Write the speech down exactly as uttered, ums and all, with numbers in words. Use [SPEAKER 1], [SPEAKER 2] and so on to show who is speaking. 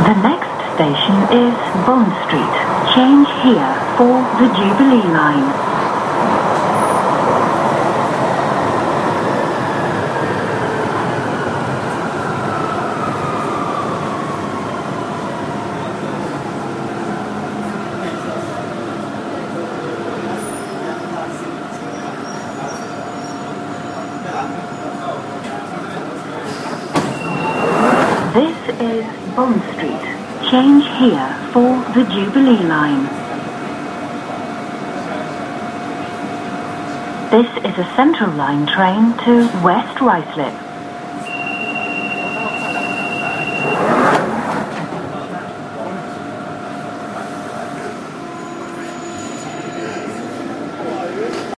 [SPEAKER 1] The next station is Bond Street. Change here for the Jubilee line. This is Bond Street. Change here for the Jubilee line. This is a Central Line train to West Ruislip.